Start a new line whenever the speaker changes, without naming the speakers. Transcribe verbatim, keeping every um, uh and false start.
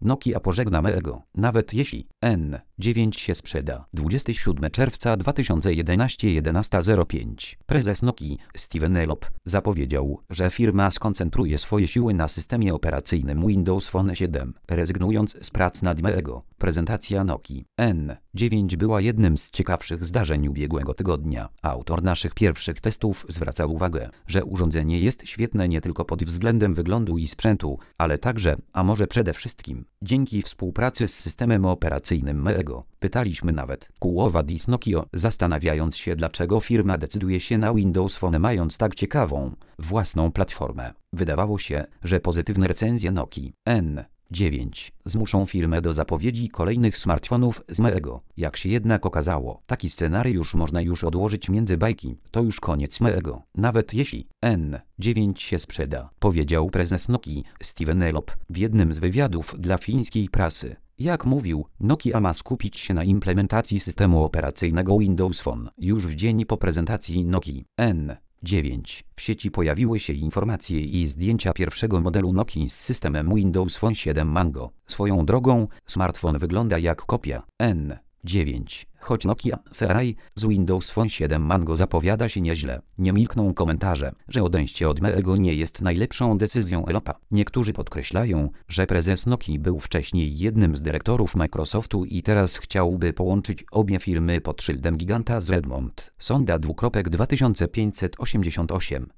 Nokia pożegna Meego, nawet jeśli N dziewięć się sprzeda. dwudziestego siódmego czerwca dwa tysiące jedenastego jedenasta zero pięć. Prezes Nokii, Steven Elop, zapowiedział, że firma skoncentruje swoje siły na systemie operacyjnym Windows Phone siedem, rezygnując z prac nad Meego. Prezentacja Nokii N dziewięć była jednym z ciekawszych zdarzeń ubiegłego tygodnia. Autor naszych pierwszych testów zwraca uwagę, że urządzenie jest świetne nie tylko pod względem wyglądu i sprzętu, ale także, a może przede wszystkim, dzięki współpracy z systemem operacyjnym Meego. Pytaliśmy nawet Kuowadis Nokio, zastanawiając się, dlaczego firma decyduje się na Windows Phone, mając tak ciekawą, własną platformę. Wydawało się, że pozytywne recenzje Nokii N dziewięć zmuszą firmę do zapowiedzi kolejnych smartfonów z Meego. Jak się jednak okazało, taki scenariusz można już odłożyć między bajki. To już koniec Meego, nawet jeśli N dziewięć się sprzeda, powiedział prezes Nokii, Steven Elop, w jednym z wywiadów dla fińskiej prasy. Jak mówił, Nokia ma skupić się na implementacji systemu operacyjnego Windows Phone. Już w dzień po prezentacji Nokii N dziewięć w sieci pojawiły się informacje i zdjęcia pierwszego modelu Nokii z systemem Windows Phone siedem Mango. Swoją drogą, smartfon wygląda jak kopia N dziewięć, choć Nokia Serai z Windows Phone siedem Mango zapowiada się nieźle. Nie milkną komentarze, że odejście od Meego nie jest najlepszą decyzją Elopa. Niektórzy podkreślają, że prezes Nokii był wcześniej jednym z dyrektorów Microsoftu i teraz chciałby połączyć obie firmy pod szyldem giganta z Redmond. Sonda dwa tysiące pięćset osiemdziesiąt osiem.